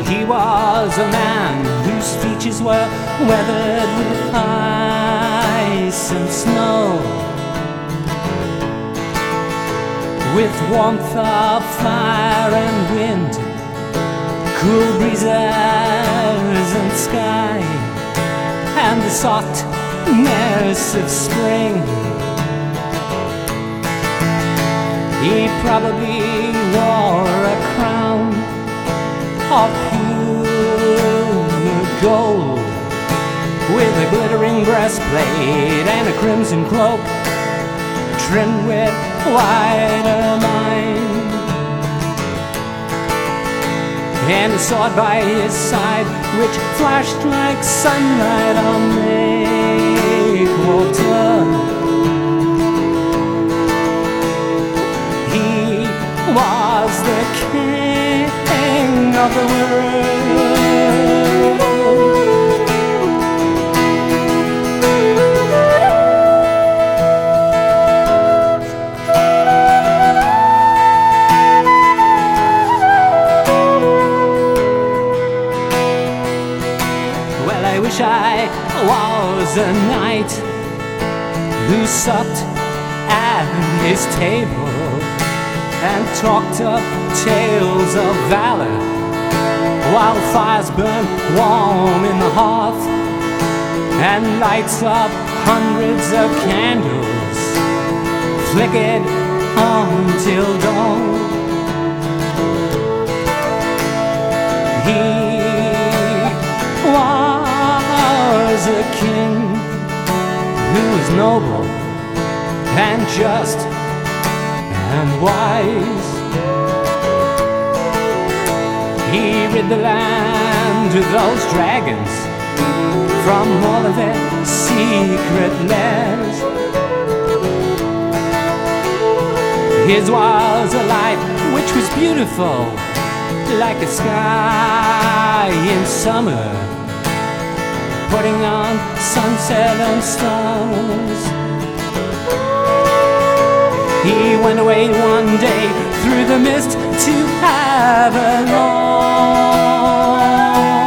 He was a man whose features were weathered with ice and snow, with warmth of fire and wind, cool breezes and sky, and the softness of spring. He probably wore a crown of pure gold, with a glittering breastplate and a crimson cloak trimmed with white ermine, and a sword by his side which flashed like sunlight on lake water. He was the king of the world. Well, I wish I was a knight who supped at his table and talked of tales of valor, while fires burn warm in the hearth and lights of hundreds of candles flickered until dawn. He was a king who was noble and just and wise. He rid the land of those dragons from all of their secret lairs. His was a life which was beautiful, like a sky in summer, putting on sunset and stars. He went away one day through the mist to Avalon.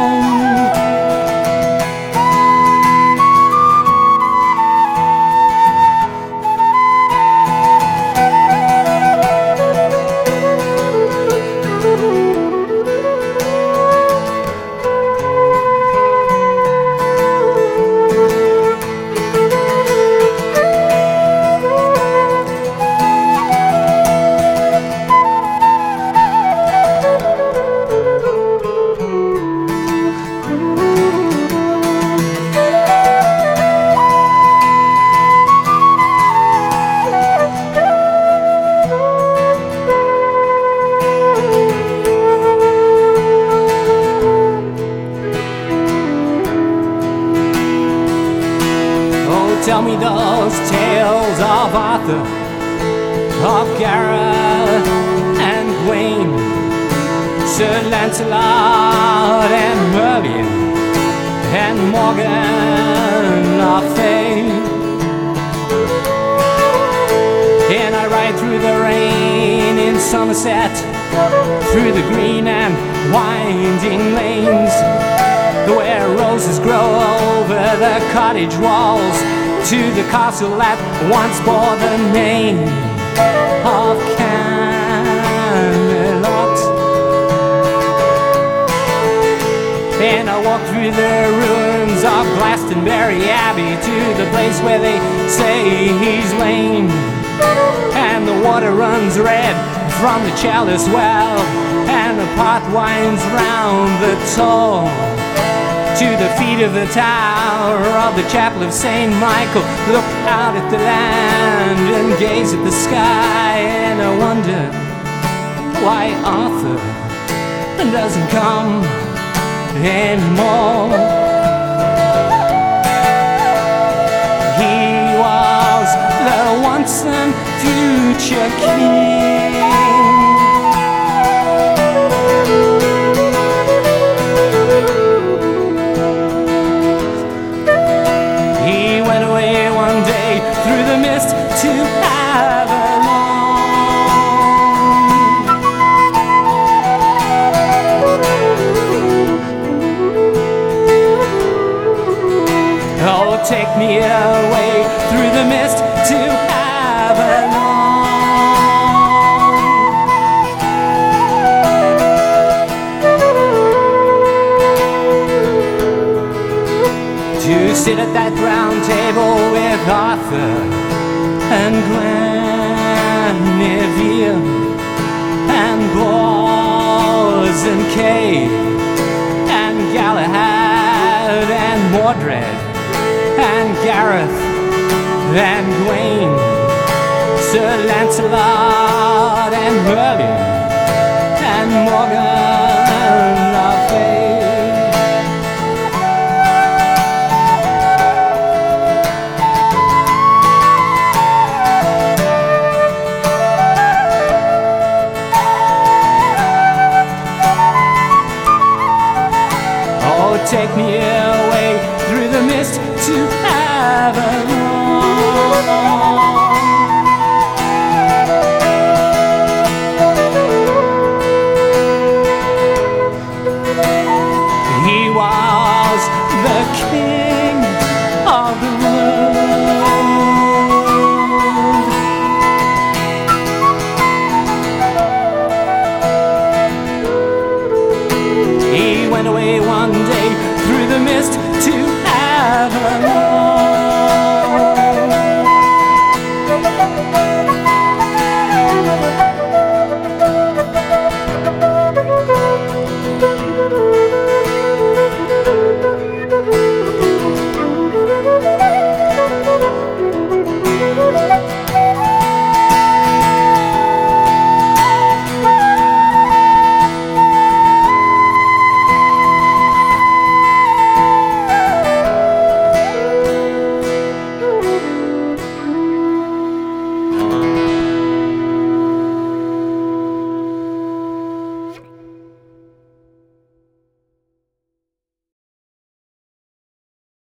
Tell me those tales of Arthur, of Gareth and Gawain, Sir Lancelot and Merlin, and Morgan Le Fay. And I ride through the rain in Somerset, through the green and winding lanes, where roses grow over the cottage walls, to the castle that once bore the name of Camelot. And I walk through the ruins of Glastonbury Abbey to the place where they say he's lain, and the water runs red from the chalice well, and the path winds round the toll to the feet of the tower of the chapel of St. Michael. Look out at the land and gaze at the sky, and I wonder why Arthur doesn't come anymore. He was the once and future king. Through the mist to Avalon. take me away through the mist to Avalon. To sit at that round table with Arthur and Guinevere and Bors and Kay and Galahad and Mordred and Gareth and Gawain, Sir Lancelot and Merlin and Morgan Le Fay. Take me away through the mist to Avalon. He was the king of the world. He went away one day through the mist to